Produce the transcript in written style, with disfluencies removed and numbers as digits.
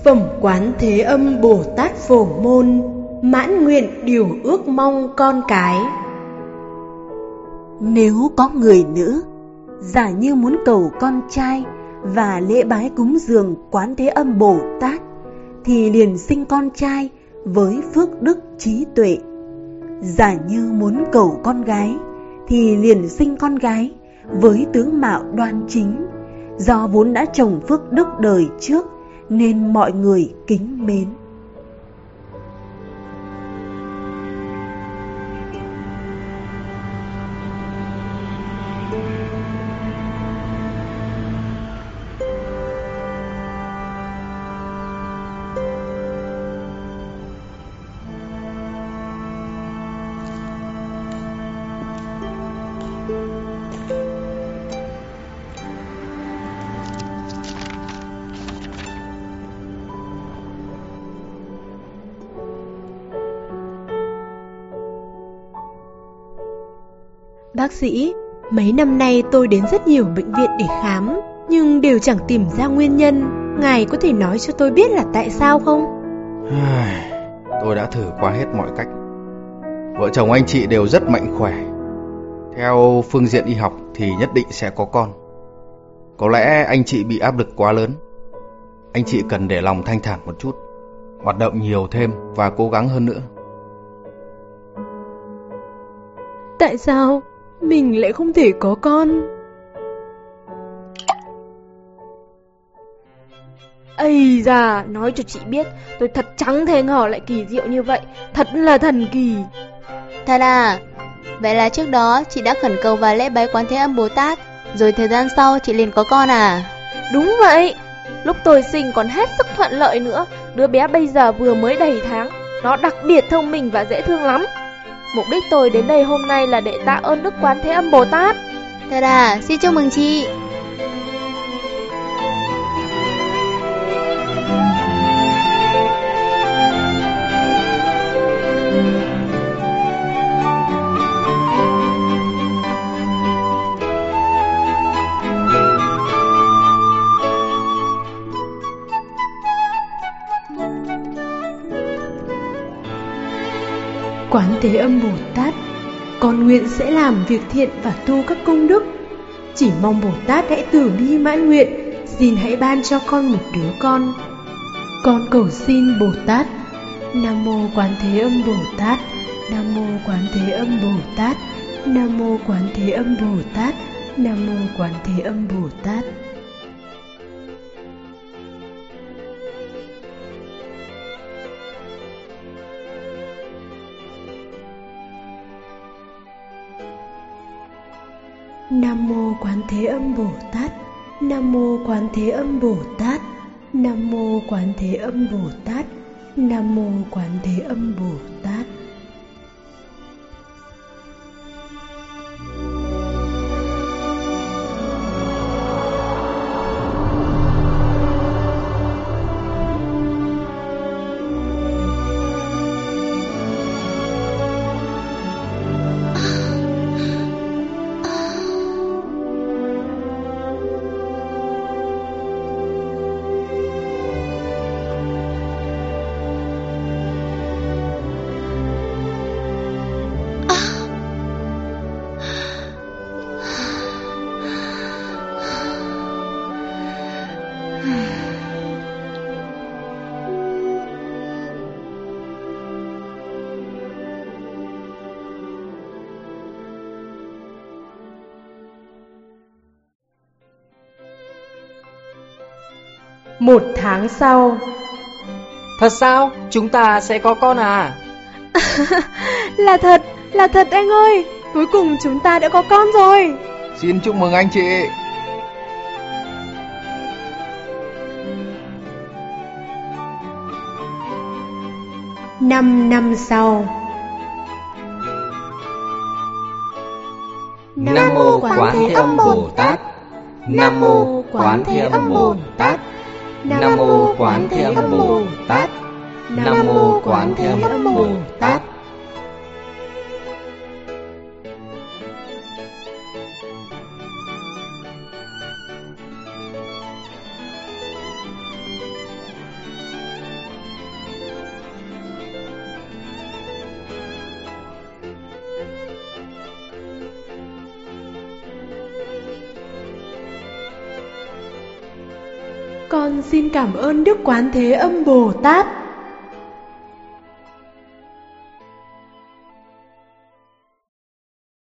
Phẩm Quán Thế Âm Bồ Tát Phổ Môn, mãn nguyện điều ước mong con cái. Nếu có người nữ giả như muốn cầu con trai và lễ bái cúng dường Quán Thế Âm Bồ Tát, thì liền sinh con trai với phước đức trí tuệ. Giả như muốn cầu con gái thì liền sinh con gái với tướng mạo đoan chính. Do vốn đã trồng phước đức đời trước nên mọi người kính mến. Bác sĩ, mấy năm nay tôi đến rất nhiều bệnh viện để khám, nhưng đều chẳng tìm ra nguyên nhân. Ngài có thể nói cho tôi biết là tại sao không? Tôi đã thử qua hết mọi cách. Vợ chồng anh chị đều rất mạnh khỏe. Theo phương diện y học thì nhất định sẽ có con. Có lẽ anh chị bị áp lực quá lớn. Anh chị cần để lòng thanh thản một chút, hoạt động nhiều thêm và cố gắng hơn nữa. Tại sao mình lại không thể có con? Ây da, nói cho chị biết, tôi thật chẳng thể ngờ lại kỳ diệu như vậy. Thật là thần kỳ. Thật à? Vậy là trước đó chị đã khẩn cầu và lễ bái Quán Thế Âm Bồ Tát, rồi thời gian sau chị liền có con à? Đúng vậy. Lúc tôi sinh còn hết sức thuận lợi nữa. Đứa bé bây giờ vừa mới đầy tháng. Nó đặc biệt thông minh và dễ thương lắm. Mục đích tôi đến đây hôm nay là để tạ ơn Đức Quán Thế Âm Bồ Tát. Thật à? Xin chúc mừng chị. Quán Thế Âm Bồ Tát, con nguyện sẽ làm việc thiện và tu các công đức. Chỉ mong Bồ Tát hãy từ bi mãn nguyện, xin hãy ban cho con một đứa con. Con cầu xin Bồ Tát. Nam mô Quán Thế Âm Bồ Tát. Nam mô Quán Thế Âm Bồ Tát. Nam mô Quán Thế Âm Bồ Tát. Nam mô Quán Thế Âm Bồ Tát. Nam mô Quán Thế Âm Bồ Tát. Nam mô Quán Thế Âm Bồ Tát. Nam mô Quán Thế Âm Bồ Tát. Nam mô Quán Thế Âm Bồ Tát. Một tháng sau. Thật sao? Chúng ta sẽ có con à? Là thật anh ơi. Cuối cùng chúng ta đã có con rồi. Xin chúc mừng anh chị. Năm năm sau. Nam mô Quán Thế Âm Bồ Tát. Nam mô Quán Thế Âm Bồ Tát. Nam mô Quán Thế Âm Bồ Tát. Nam mô Quán Thế Âm Bồ Tát. Con xin cảm ơn Đức Quán Thế Âm Bồ Tát.